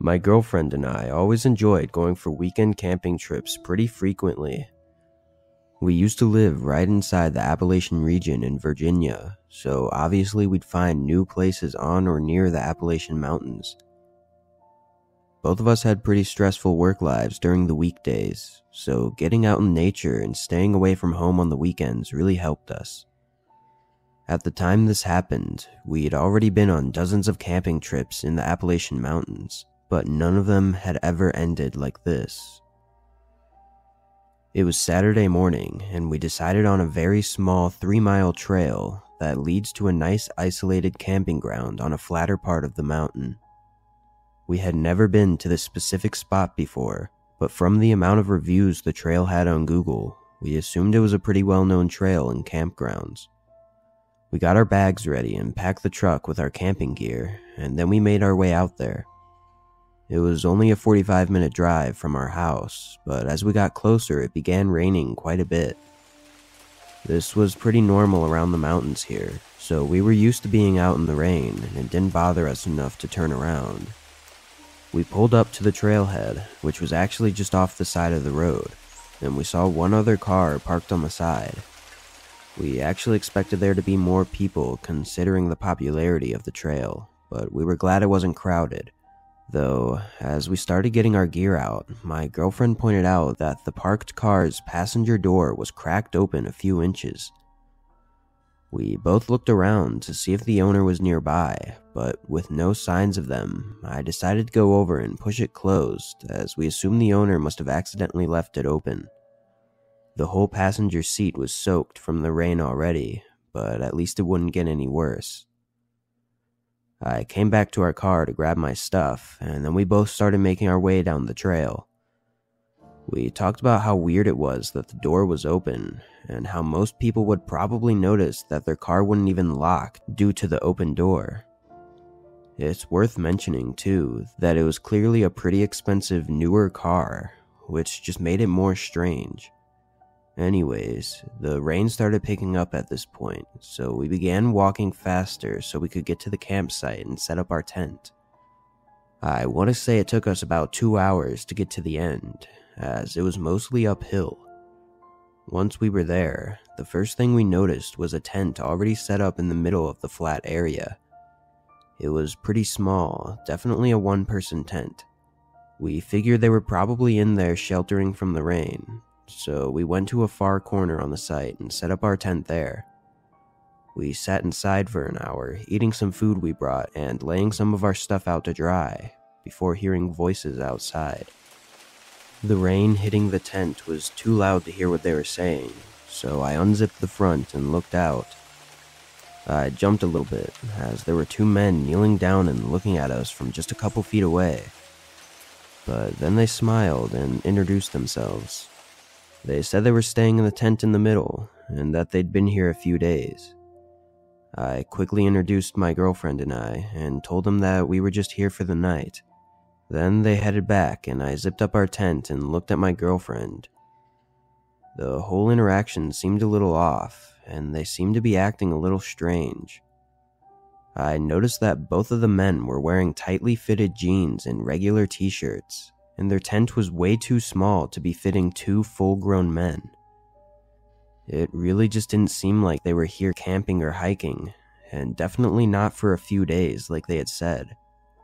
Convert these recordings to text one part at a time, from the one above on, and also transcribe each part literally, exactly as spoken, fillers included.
My girlfriend and I always enjoyed going for weekend camping trips pretty frequently. We used to live right inside the Appalachian region in Virginia, so obviously we'd find new places on or near the Appalachian Mountains. Both of us had pretty stressful work lives during the weekdays, so getting out in nature and staying away from home on the weekends really helped us. At the time this happened, we had already been on dozens of camping trips in the Appalachian Mountains, but none of them had ever ended like this. It was Saturday morning, and we decided on a very small three-mile trail that leads to a nice isolated camping ground on a flatter part of the mountain. We had never been to this specific spot before, but from the amount of reviews the trail had on Google, we assumed it was a pretty well-known trail and campgrounds. We got our bags ready and packed the truck with our camping gear, and then we made our way out there. It was only a forty-five minute drive from our house, but as we got closer it began raining quite a bit. This was pretty normal around the mountains here, so we were used to being out in the rain, and it didn't bother us enough to turn around. We pulled up to the trailhead, which was actually just off the side of the road, and we saw one other car parked on the side. We actually expected there to be more people considering the popularity of the trail, but we were glad it wasn't crowded. Though, as we started getting our gear out, my girlfriend pointed out that the parked car's passenger door was cracked open a few inches. We both looked around to see if the owner was nearby, but with no signs of them, I decided to go over and push it closed, as we assumed the owner must have accidentally left it open. The whole passenger seat was soaked from the rain already, but at least it wouldn't get any worse. I came back to our car to grab my stuff, and then we both started making our way down the trail. We talked about how weird it was that the door was open, and how most people would probably notice that their car wouldn't even lock due to the open door. It's worth mentioning, too, that it was clearly a pretty expensive newer car, which just made it more strange. Anyways, the rain started picking up at this point, so we began walking faster so we could get to the campsite and set up our tent. I want to say it took us about two hours to get to the end, as it was mostly uphill. Once we were there, the first thing we noticed was a tent already set up in the middle of the flat area. It was pretty small, definitely a one-person tent. We figured they were probably in there sheltering from the rain, so we went to a far corner on the site and set up our tent there. We sat inside for an hour, eating some food we brought and laying some of our stuff out to dry, before hearing voices outside. The rain hitting the tent was too loud to hear what they were saying, so I unzipped the front and looked out. I jumped a little bit, as there were two men kneeling down and looking at us from just a couple feet away. But then they smiled and introduced themselves. They said they were staying in the tent in the middle, and that they'd been here a few days. I quickly introduced my girlfriend and I, and told them that we were just here for the night. Then they headed back, and I zipped up our tent and looked at my girlfriend. The whole interaction seemed a little off, and they seemed to be acting a little strange. I noticed that both of the men were wearing tightly fitted jeans and regular t-shirts, and their tent was way too small to be fitting two full-grown men. It really just didn't seem like they were here camping or hiking, and definitely not for a few days like they had said.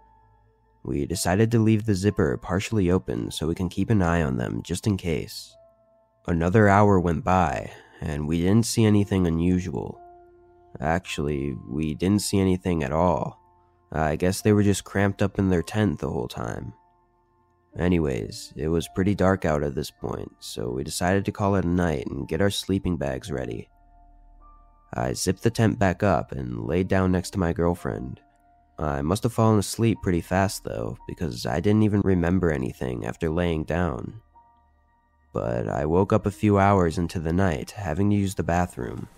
We decided to leave the zipper partially open so we can keep an eye on them just in case. Another hour went by, and we didn't see anything unusual. Actually, we didn't see anything at all. I guess they were just cramped up in their tent the whole time. Anyways, it was pretty dark out at this point, so we decided to call it a night and get our sleeping bags ready. I zipped the tent back up and laid down next to my girlfriend. I must have fallen asleep pretty fast though, because I didn't even remember anything after laying down. But I woke up a few hours into the night, having to use the bathroom.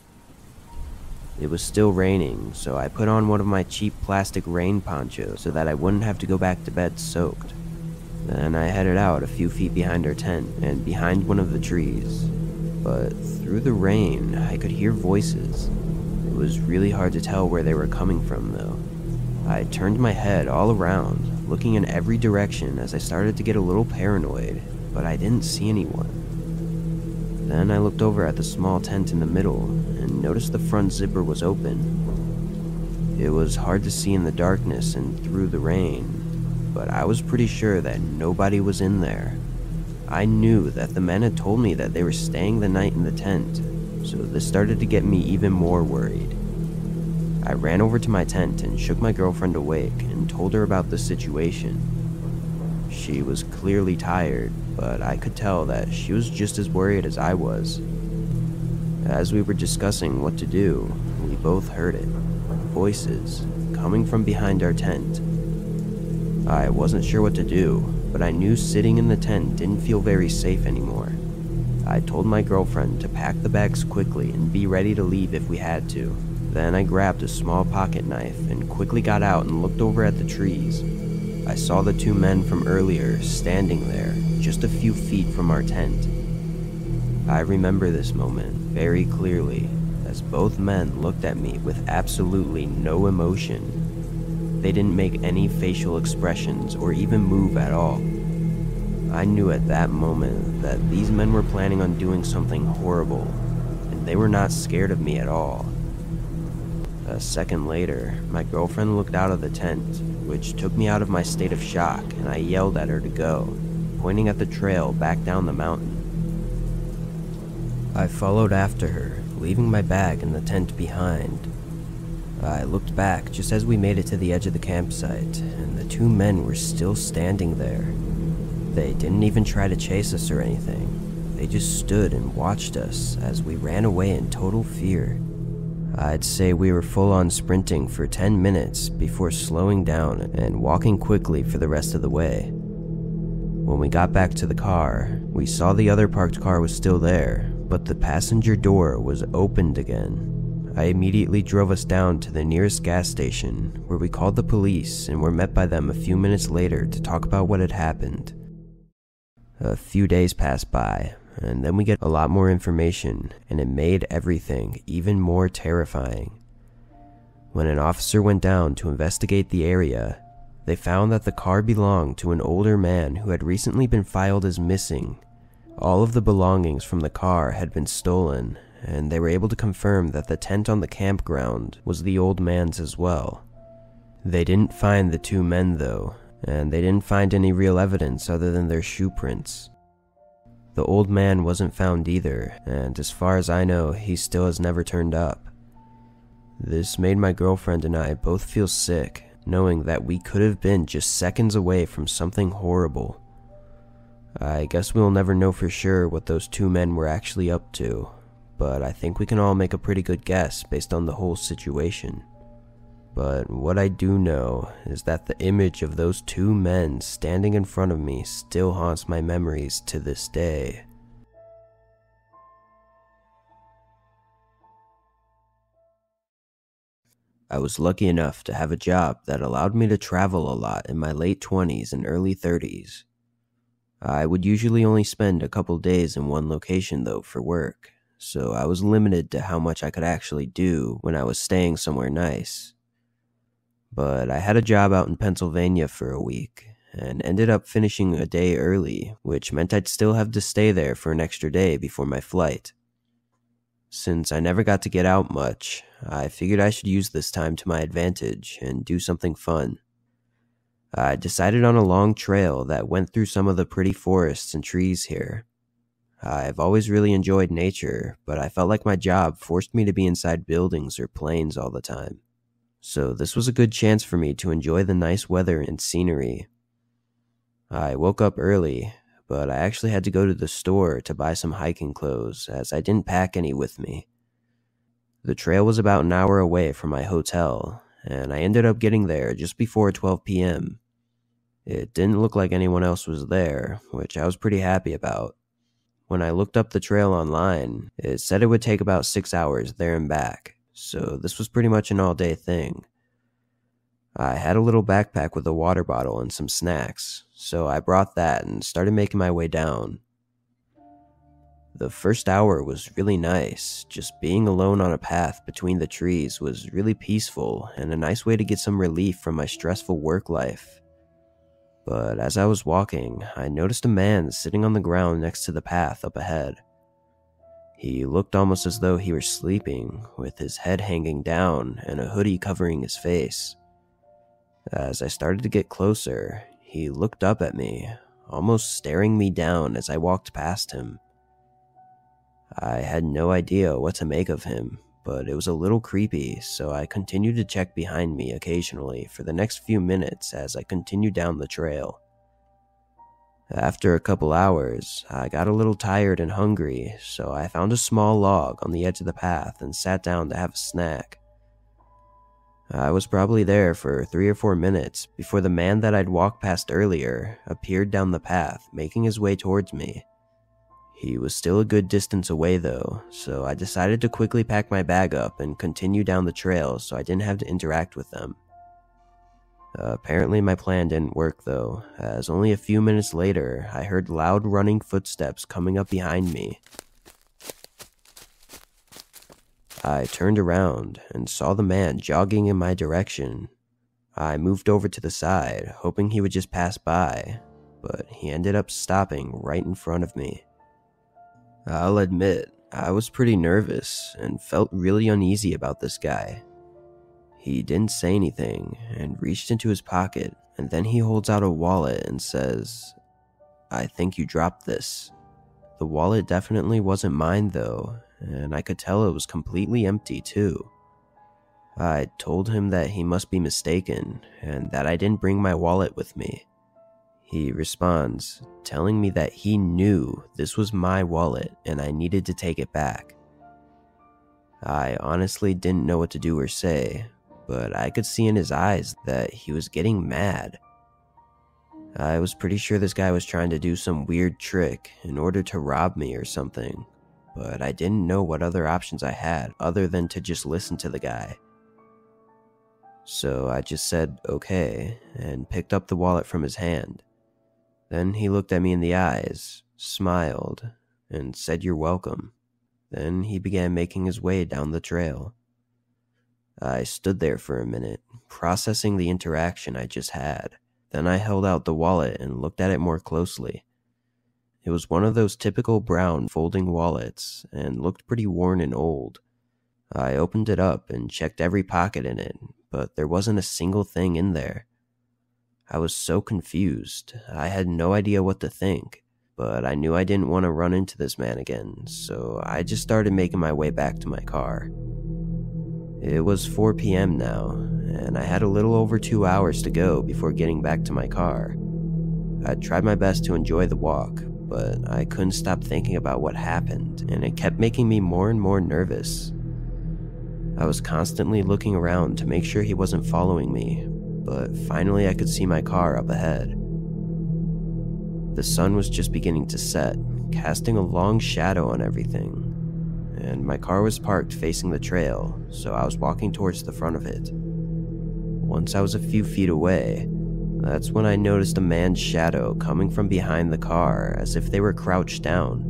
It was still raining, so I put on one of my cheap plastic rain ponchos so that I wouldn't have to go back to bed soaked. Then I headed out a few feet behind our tent and behind one of the trees. But through the rain, I could hear voices. was really hard to tell where they were coming from, though. I turned my head all around, looking in every direction as I started to get a little paranoid, but I didn't see anyone. Then I looked over at the small tent in the middle and noticed the front zipper was open. It was hard to see in the darkness and through the rain, but I was pretty sure that nobody was in there. I knew that the men had told me that they were staying the night in the tent, so this started to get me even more worried. I ran over to my tent and shook my girlfriend awake and told her about the situation. She was clearly tired, but I could tell that she was just as worried as I was. As we were discussing what to do, we both heard it. Voices coming from behind our tent. I wasn't sure what to do, but I knew sitting in the tent didn't feel very safe anymore. I told my girlfriend to pack the bags quickly and be ready to leave if we had to. Then I grabbed a small pocket knife and quickly got out and looked over at the trees. I saw the two men from earlier standing there, just a few feet from our tent. I remember this moment very clearly, as both men looked at me with absolutely no emotion. They didn't make any facial expressions or even move at all. I knew at that moment that these men were planning on doing something horrible, and they were not scared of me at all. A second later, my girlfriend looked out of the tent, which took me out of my state of shock, and I yelled at her to go, pointing at the trail back down the mountain. I followed after her, leaving my bag in the tent behind. I looked back just as we made it to the edge of the campsite, and the two men were still standing there. They didn't even try to chase us or anything. They just stood and watched us as we ran away in total fear. I'd say we were full-on sprinting for ten minutes before slowing down and walking quickly for the rest of the way. When we got back to the car, we saw the other parked car was still there, but the passenger door was opened again. I immediately drove us down to the nearest gas station, where we called the police and were met by them a few minutes later to talk about what had happened. A few days passed by, and then we get a lot more information, and it made everything even more terrifying. When an officer went down to investigate the area, they found that the car belonged to an older man who had recently been filed as missing. All of the belongings from the car had been stolen, and they were able to confirm that the tent on the campground was the old man's as well. They didn't find the two men though, and they didn't find any real evidence other than their shoe prints. The old man wasn't found either, and as far as I know, he still has never turned up. This made my girlfriend and I both feel sick, knowing that we could have been just seconds away from something horrible. I guess we'll never know for sure what those two men were actually up to, but I think we can all make a pretty good guess based on the whole situation. But what I do know is that the image of those two men standing in front of me still haunts my memories to this day. I was lucky enough to have a job that allowed me to travel a lot in my late twenties and early thirties. I would usually only spend a couple days in one location though for work, so I was limited to how much I could actually do when I was staying somewhere nice. But I had a job out in Pennsylvania for a week, and ended up finishing a day early, which meant I'd still have to stay there for an extra day before my flight. Since I never got to get out much, I figured I should use this time to my advantage and do something fun. I decided on a long trail that went through some of the pretty forests and trees here. I've always really enjoyed nature, but I felt like my job forced me to be inside buildings or planes all the time. So this was a good chance for me to enjoy the nice weather and scenery. I woke up early, but I actually had to go to the store to buy some hiking clothes as I didn't pack any with me. The trail was about an hour away from my hotel, and I ended up getting there just before twelve p.m. It didn't look like anyone else was there, which I was pretty happy about. When I looked up the trail online, it said it would take about six hours there and back. So this was pretty much an all-day thing. I had a little backpack with a water bottle and some snacks, so I brought that and started making my way down. The first hour was really nice. Just being alone on a path between the trees was really peaceful and a nice way to get some relief from my stressful work life. But as I was walking, I noticed a man sitting on the ground next to the path up ahead. He looked almost as though he were sleeping, with his head hanging down and a hoodie covering his face. As I started to get closer, he looked up at me, almost staring me down as I walked past him. I had no idea what to make of him, but it was a little creepy, so I continued to check behind me occasionally for the next few minutes as I continued down the trail. After a couple hours, I got a little tired and hungry, so I found a small log on the edge of the path and sat down to have a snack. I was probably there for three or four minutes before the man that I'd walked past earlier appeared down the path, making his way towards me. He was still a good distance away though, so I decided to quickly pack my bag up and continue down the trail so I didn't have to interact with them. Uh, apparently my plan didn't work though, as only a few minutes later I heard loud running footsteps coming up behind me. I turned around and saw the man jogging in my direction. I moved over to the side, hoping he would just pass by, but he ended up stopping right in front of me. I'll admit, I was pretty nervous and felt really uneasy about this guy. He didn't say anything and reached into his pocket, and then he holds out a wallet and says, "I think you dropped this." The wallet definitely wasn't mine though, and I could tell it was completely empty too. I told him that he must be mistaken and that I didn't bring my wallet with me. He responds, telling me that he knew this was my wallet and I needed to take it back. I honestly didn't know what to do or say, but I could see in his eyes that he was getting mad. I was pretty sure this guy was trying to do some weird trick in order to rob me or something, but I didn't know what other options I had other than to just listen to the guy. So I just said okay and picked up the wallet from his hand. Then he looked at me in the eyes, smiled, and said you're welcome. Then he began making his way down the trail. I stood there for a minute, processing the interaction I just had. Then I held out the wallet and looked at it more closely. It was one of those typical brown folding wallets and looked pretty worn and old. I opened it up and checked every pocket in it, but there wasn't a single thing in there. I was so confused. I had no idea what to think, but I knew I didn't want to run into this man again, so I just started making my way back to my car. It was four p.m. now, and I had a little over two hours to go before getting back to my car. I tried my best to enjoy the walk, but I couldn't stop thinking about what happened, and it kept making me more and more nervous. I was constantly looking around to make sure he wasn't following me, but finally I could see my car up ahead. The sun was just beginning to set, casting a long shadow on everything, and my car was parked facing the trail, so I was walking towards the front of it. Once I was a few feet away, that's when I noticed a man's shadow coming from behind the car as if they were crouched down.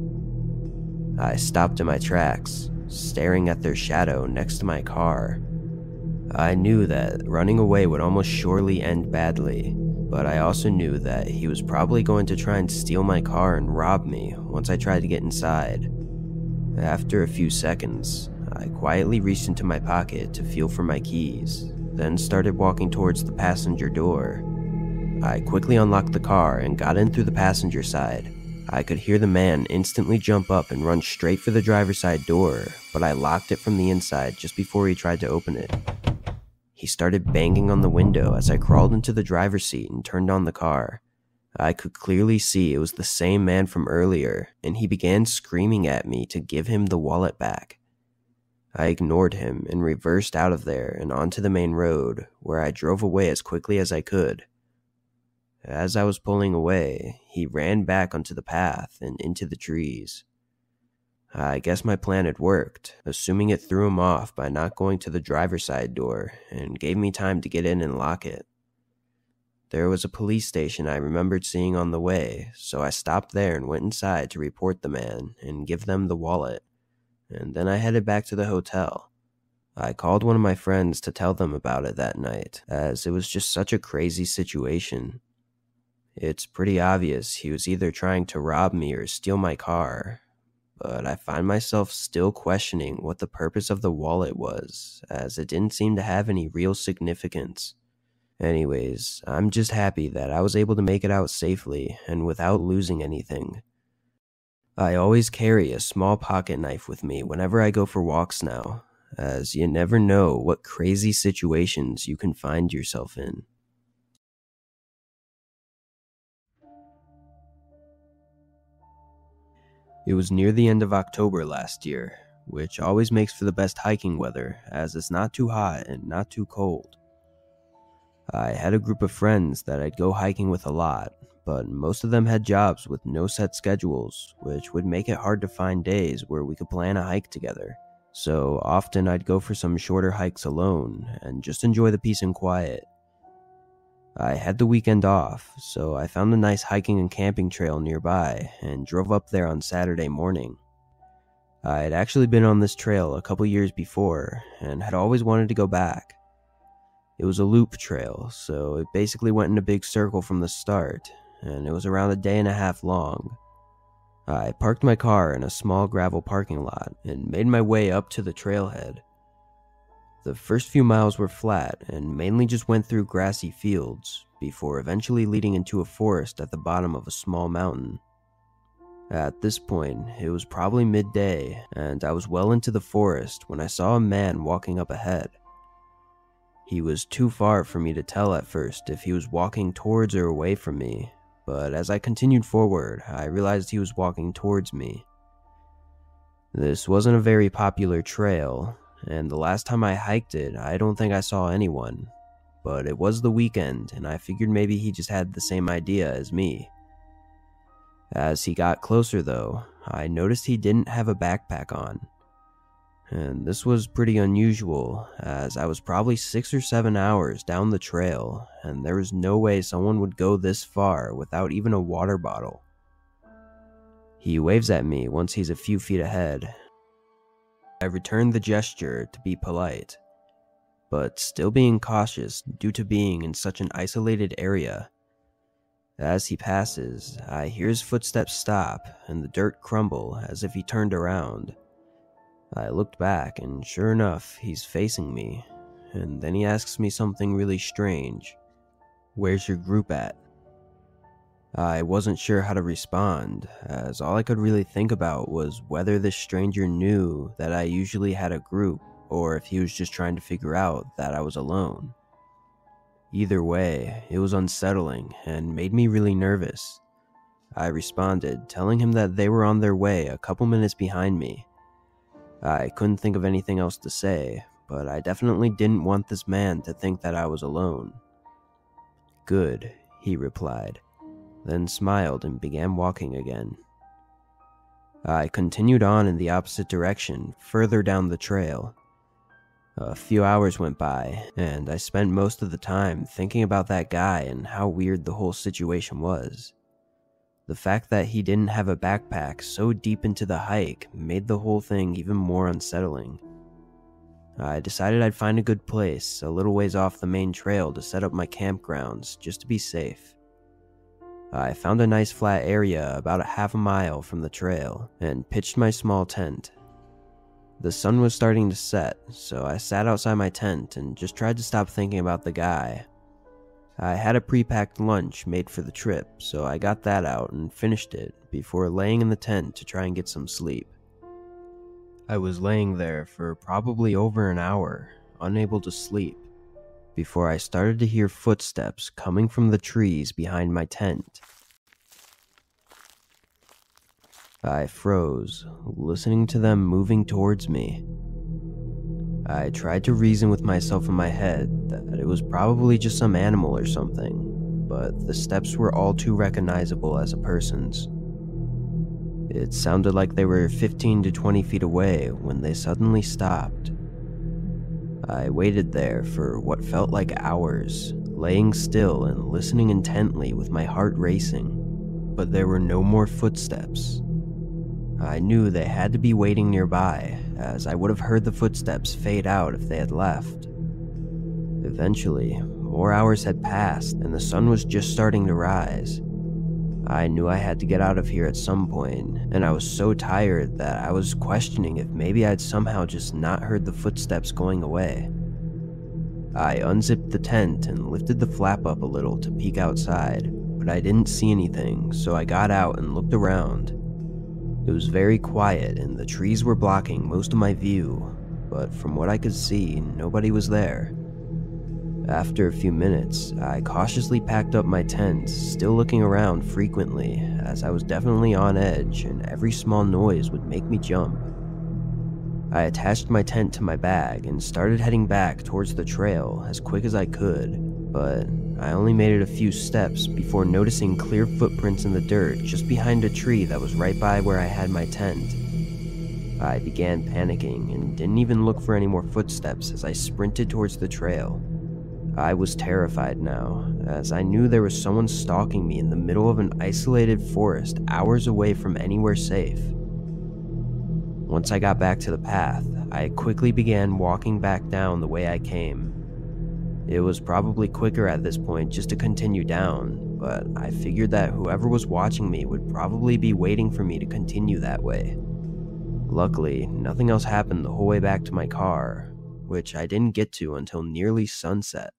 I stopped in my tracks, staring at their shadow next to my car. I knew that running away would almost surely end badly, but I also knew that he was probably going to try and steal my car and rob me once I tried to get inside. After a few seconds, I quietly reached into my pocket to feel for my keys, then started walking towards the passenger door. I quickly unlocked the car and got in through the passenger side. I could hear the man instantly jump up and run straight for the driver's side door, but I locked it from the inside just before he tried to open it. He started banging on the window as I crawled into the driver's seat and turned on the car. I could clearly see it was the same man from earlier, and he began screaming at me to give him the wallet back. I ignored him and reversed out of there and onto the main road, where I drove away as quickly as I could. As I was pulling away, he ran back onto the path and into the trees. I guess my plan had worked, assuming it threw him off by not going to the driver's side door and gave me time to get in and lock it. There was a police station I remembered seeing on the way, so I stopped there and went inside to report the man and give them the wallet, and then I headed back to the hotel. I called one of my friends to tell them about it that night, as it was just such a crazy situation. It's pretty obvious he was either trying to rob me or steal my car, but I find myself still questioning what the purpose of the wallet was, as it didn't seem to have any real significance. Anyways, I'm just happy that I was able to make it out safely and without losing anything. I always carry a small pocket knife with me whenever I go for walks now, as you never know what crazy situations you can find yourself in. It was near the end of October last year, which always makes for the best hiking weather as it's not too hot and not too cold. I had a group of friends that I'd go hiking with a lot, but most of them had jobs with no set schedules, which would make it hard to find days where we could plan a hike together. So often I'd go for some shorter hikes alone and just enjoy the peace and quiet. I had the weekend off, so I found a nice hiking and camping trail nearby and drove up there on Saturday morning. I had actually been on this trail a couple years before and had always wanted to go back. It was a loop trail, so it basically went in a big circle from the start, and it was around a day and a half long. I parked my car in a small gravel parking lot and made my way up to the trailhead. The first few miles were flat and mainly just went through grassy fields, before eventually leading into a forest at the bottom of a small mountain. At this point, it was probably midday, and I was well into the forest when I saw a man walking up ahead. He was too far for me to tell at first if he was walking towards or away from me, but as I continued forward, I realized he was walking towards me. This wasn't a very popular trail, and the last time I hiked it, I don't think I saw anyone, but it was the weekend, and I figured maybe he just had the same idea as me. As he got closer though, I noticed he didn't have a backpack on. And this was pretty unusual, as I was probably six or seven hours down the trail, and there was no way someone would go this far without even a water bottle. He waves at me once he's a few feet ahead. I returned the gesture to be polite, but still being cautious due to being in such an isolated area. As he passes, I hear his footsteps stop and the dirt crumble as if he turned around. I looked back and sure enough, he's facing me, and then he asks me something really strange. "Where's your group at?" I wasn't sure how to respond, as all I could really think about was whether this stranger knew that I usually had a group, or if he was just trying to figure out that I was alone. Either way, it was unsettling and made me really nervous. I responded, telling him that they were on their way a couple minutes behind me. I couldn't think of anything else to say, but I definitely didn't want this man to think that I was alone. "Good," he replied, then smiled and began walking again. I continued on in the opposite direction, further down the trail. A few hours went by, and I spent most of the time thinking about that guy and how weird the whole situation was. The fact that he didn't have a backpack so deep into the hike made the whole thing even more unsettling. I decided I'd find a good place a little ways off the main trail to set up my campgrounds just to be safe. I found a nice flat area about a half a mile from the trail and pitched my small tent. The sun was starting to set, so I sat outside my tent and just tried to stop thinking about the guy. I had a pre-packed lunch made for the trip, so I got that out and finished it before laying in the tent to try and get some sleep. I was laying there for probably over an hour, unable to sleep, before I started to hear footsteps coming from the trees behind my tent. I froze, listening to them moving towards me. I tried to reason with myself in my head that it was probably just some animal or something, but the steps were all too recognizable as a person's. It sounded like they were fifteen to twenty feet away when they suddenly stopped. I waited there for what felt like hours, laying still and listening intently with my heart racing, but there were no more footsteps. I knew they had to be waiting nearby, as I would have heard the footsteps fade out if they had left. Eventually, more hours had passed and the sun was just starting to rise. I knew I had to get out of here at some point, and I was so tired that I was questioning if maybe I'd somehow just not heard the footsteps going away. I unzipped the tent and lifted the flap up a little to peek outside, but I didn't see anything, so I got out and looked around. It was very quiet and the trees were blocking most of my view, but from what I could see, nobody was there. After a few minutes, I cautiously packed up my tent, still looking around frequently, as I was definitely on edge and every small noise would make me jump. I attached my tent to my bag and started heading back towards the trail as quick as I could, but I only made it a few steps before noticing clear footprints in the dirt just behind a tree that was right by where I had my tent. I began panicking and didn't even look for any more footsteps as I sprinted towards the trail. I was terrified now, as I knew there was someone stalking me in the middle of an isolated forest hours away from anywhere safe. Once I got back to the path, I quickly began walking back down the way I came. It was probably quicker at this point just to continue down, but I figured that whoever was watching me would probably be waiting for me to continue that way. Luckily, nothing else happened the whole way back to my car, which I didn't get to until nearly sunset.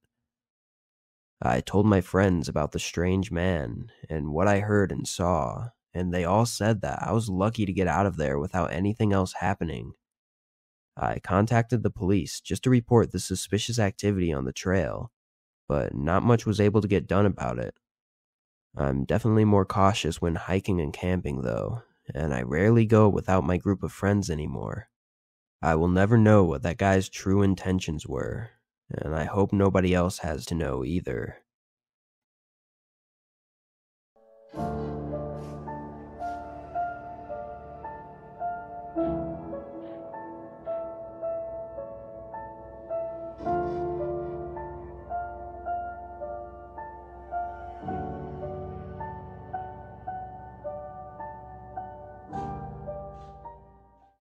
I told my friends about the strange man and what I heard and saw, and they all said that I was lucky to get out of there without anything else happening. I contacted the police just to report the suspicious activity on the trail, but not much was able to get done about it. I'm definitely more cautious when hiking and camping though, and I rarely go without my group of friends anymore. I will never know what that guy's true intentions were, and I hope nobody else has to know either.